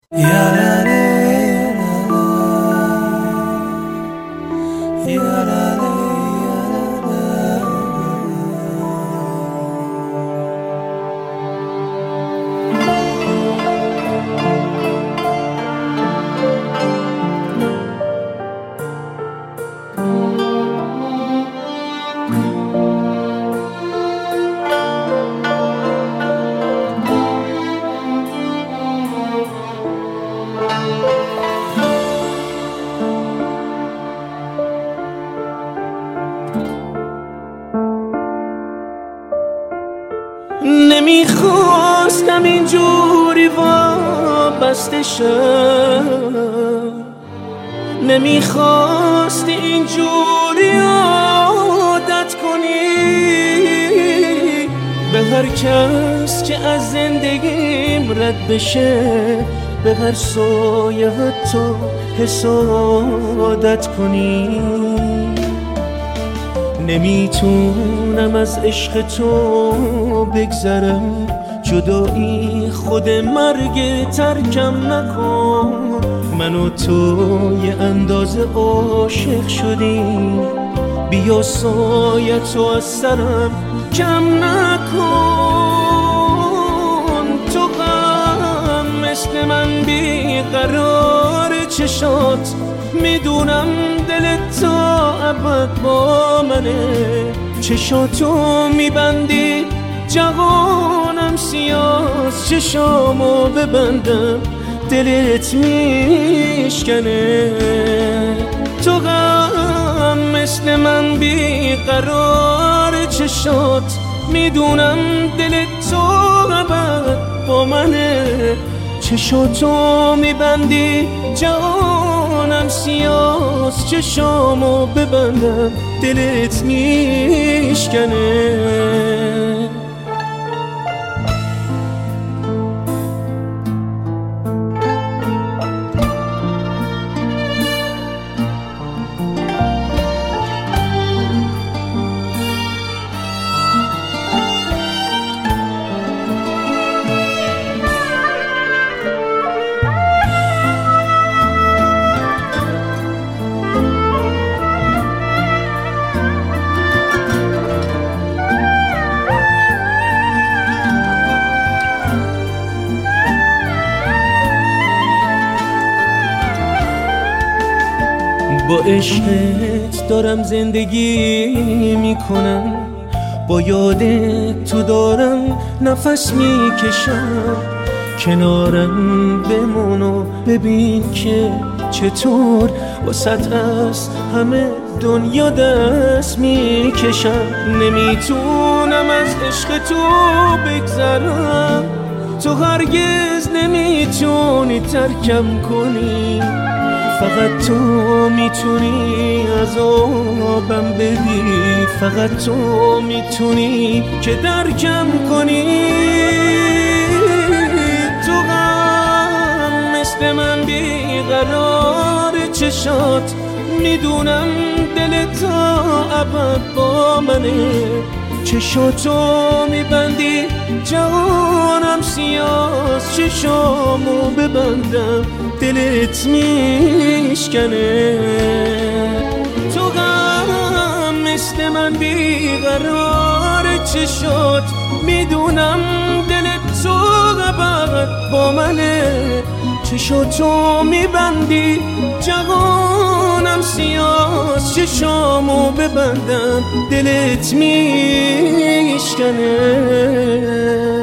نمیخواستم اینجوری وابسته شم، نمیخواستی اینجوری عادت کنی به هر کس که از زندگیم رد بشه، به هر سایه حتی حسادت کنی. نمیتونم از عشق تو بگذرم، جدایی خود مرگ ترکم نکن. من و تو یه اندازه عاشق شدیم، بیا سایه تو از سرم کم نکن. تو غم مثل من بیقرار چشات، میدونم دلت تا ابد با منه. چشاتو میبندی جوانم سیاس، چشامو ببندم دلت میشکنه. تو غم مثل من بیقرار چشات، میدونم دلت تا ابد با منه. چشاتو میبندی جوانم سیاس، چشامو ببندم دلت میشکنه. با عشقت دارم زندگی میکنم، با یادت تو دارم نفس میکشم. کنارم بمون و ببین که چطور واسط از همه دنیا دست میکشم. نمیتونم از عشق تو بگذرم، تو هرگز نمیتونی ترکم کنی. فقط تو میتونی عذابم بدی، فقط تو میتونی که درکم کنی. تو غم مثل من بیقرار چشات، میدونم دلت تا ابد با منه. چشاتو میبندی جوانم سیاس، چشامو ببندم دلت میشکنه. تو غم مثل من بیقرار چشات، میدونم دلت تو ابد با منه. چشاتو میبندی جوانم سیاس، چشامو ببندم دلت میشکنه.